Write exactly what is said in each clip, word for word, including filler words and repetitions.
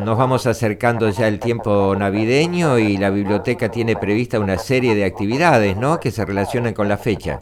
nos vamos acercando ya el tiempo navideño y la biblioteca tiene prevista una serie de actividades, ¿no?, que se relacionan con la fecha.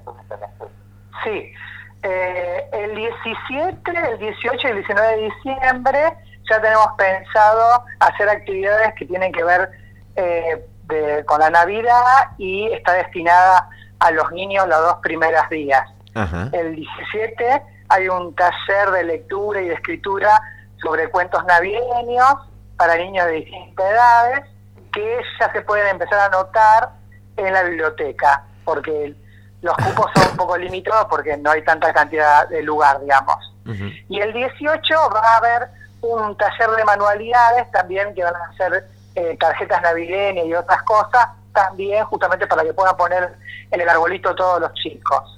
Sí, eh, el diecisiete, el dieciocho y el diecinueve de diciembre ya tenemos pensado hacer actividades que tienen que ver eh, de, con la Navidad y está destinada a los niños los dos primeros días. Ajá. El diecisiete hay un taller de lectura y de escritura sobre cuentos navideños para niños de distintas edades que ya se pueden empezar a anotar en la biblioteca, porque los cupos son un poco limitados porque no hay tanta cantidad de lugar, digamos. Uh-huh. Y el dieciocho va a haber un taller de manualidades también, que van a hacer eh, tarjetas navideñas y otras cosas, también justamente para que puedan poner en el arbolito todos los chicos.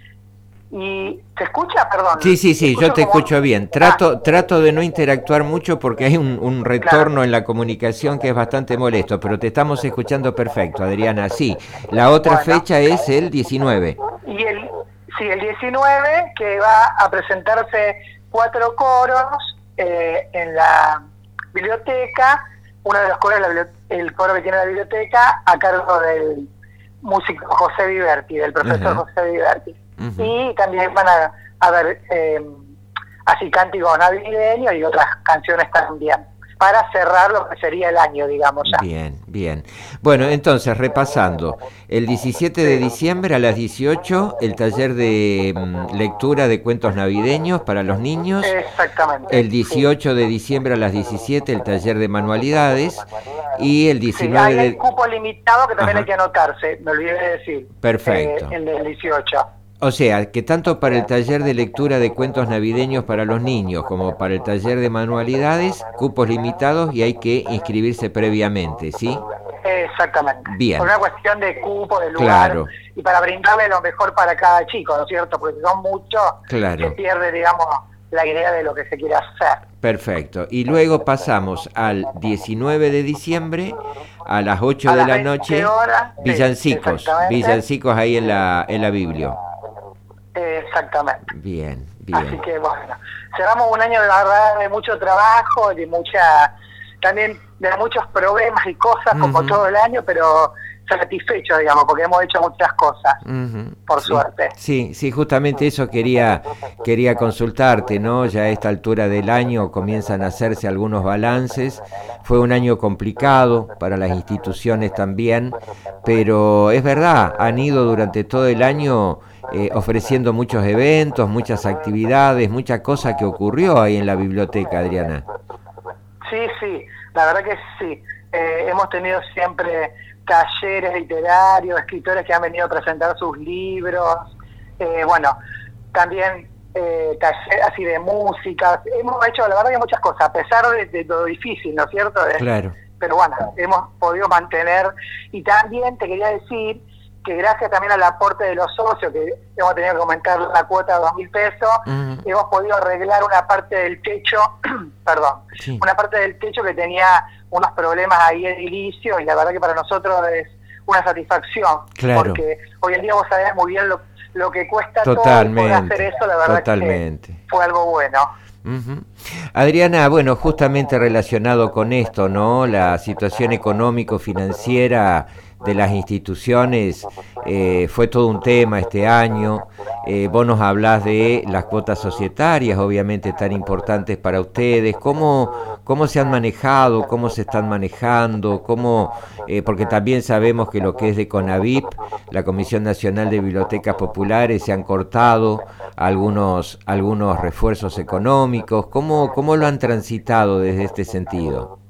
¿Y se escucha? Perdón. Sí, sí, sí, yo te como... escucho bien. Trato ah. trato de no interactuar mucho porque hay un, un retorno claro. en la comunicación que es bastante molesto, pero te estamos escuchando perfecto, Adriana. Sí, la otra bueno. fecha es el diecinueve. Y el, sí, el diecinueve, que va a presentarse cuatro coros eh, en la biblioteca. Uno de los coros, la, el coro que tiene la biblioteca, a cargo del músico José Viverti, del profesor uh-huh. José Viverti. Uh-huh. Y también van a, a ver eh, así cánticos navideños y otras canciones también, para cerrar lo que sería el año, digamos ya. Bien, bien. Bueno, entonces, repasando, el diecisiete de diciembre a las dieciocho, el taller de um, lectura de cuentos navideños para los niños. Exactamente. El dieciocho sí. de diciembre a las diecisiete, el taller de manualidades. Y el diecinueve sí, hay de... el cupo limitado que también Ajá. hay que anotarse, me olvidé de decir. Perfecto. Eh, el del dieciocho. O sea, que tanto para el taller de lectura de cuentos navideños para los niños como para el taller de manualidades, cupos limitados y hay que inscribirse previamente, ¿sí? Exactamente. Bien. Por una cuestión de cupo, de lugar, claro. y para brindarle lo mejor para cada chico, ¿no es cierto? Porque si son muchos, claro. se pierde, digamos, la idea de lo que se quiere hacer. Perfecto. Y luego pasamos al diecinueve de diciembre a las ocho a de las la noche, horas, villancicos, sí, villancicos ahí en la en la Biblia. Exactamente. Bien, bien. Así que bueno, cerramos un año de verdad de mucho trabajo, de mucha, también de muchos problemas y cosas uh-huh. como todo el año, pero satisfechos, digamos, porque hemos hecho muchas cosas, uh-huh. por sí, suerte. Sí, sí, justamente eso quería quería consultarte, ¿no? Ya a esta altura del año comienzan a hacerse algunos balances. Fue un año complicado para las instituciones también, pero es verdad, han ido durante todo el año eh, ofreciendo muchos eventos, muchas actividades, mucha cosa que ocurrió ahí en la biblioteca, Adriana. Sí, sí, la verdad que sí. Eh, hemos tenido siempre talleres literarios, escritores que han venido a presentar sus libros, eh, bueno, también eh, talleres así de música. Hemos hecho, la verdad, que muchas cosas, a pesar de, de lo difícil, ¿no es cierto? De, claro. Pero bueno, hemos podido mantener, y también te quería decir que gracias también al aporte de los socios, que hemos tenido que aumentar la cuota a dos mil pesos, uh-huh. hemos podido arreglar una parte del techo, perdón, sí. una parte del techo que tenía unos problemas ahí edilicios, y la verdad que para nosotros es una satisfacción, claro. porque hoy en día vos sabés muy bien lo, lo que cuesta totalmente, todo, y hacer eso, la verdad totalmente. que fue algo bueno. Uh-huh. Adriana, bueno, justamente relacionado con esto, ¿no? La situación económico-financiera de las instituciones eh, fue todo un tema este año. Eh, vos nos hablás de las cuotas societarias, obviamente tan importantes para ustedes. ¿Cómo, cómo se han manejado? ¿Cómo se están manejando? ¿Cómo, eh, porque también sabemos que lo que es de CONAVIP, la Comisión Nacional de Bibliotecas Populares, se han cortado algunos, algunos refuerzos económicos. ¿Cómo, cómo lo han transitado desde este sentido?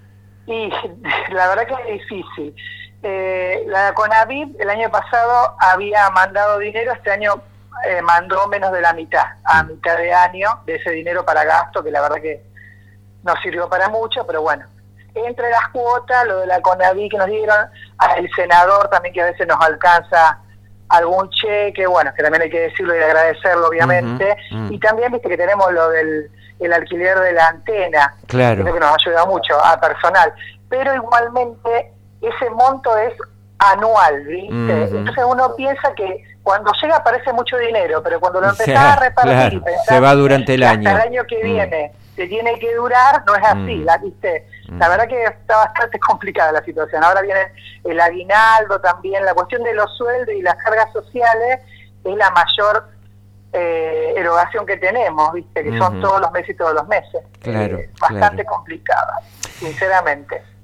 Y la verdad que es difícil. Eh, la CONAVIP el año pasado había mandado dinero, este año eh, mandó menos de la mitad, a mitad de año, de ese dinero para gasto, que la verdad que no sirvió para mucho, pero bueno. Entre las cuotas, lo de la CONAVIP que nos dieron, al senador también, que a veces nos alcanza algún cheque, bueno, que también hay que decirlo y agradecerlo, obviamente, uh-huh, uh-huh. y también viste que tenemos lo del el alquiler de la antena, claro. que nos ayuda mucho a personal, pero igualmente ese monto es anual, ¿viste? Uh-huh. Entonces uno piensa que cuando llega parece mucho dinero, pero cuando lo empezás a repartir claro, y pensás se va durante el año. Hasta el año que viene, te tiene que durar, no es así, Mm. la, ¿viste? Mm. La verdad que está bastante complicada la situación. Ahora viene el aguinaldo también, la cuestión de los sueldos y las cargas sociales es la mayor eh, erogación que tenemos, ¿viste? Que son Ujú. todos los meses y todos los meses. Claro, Eh, bastante claro. complicada, sinceramente.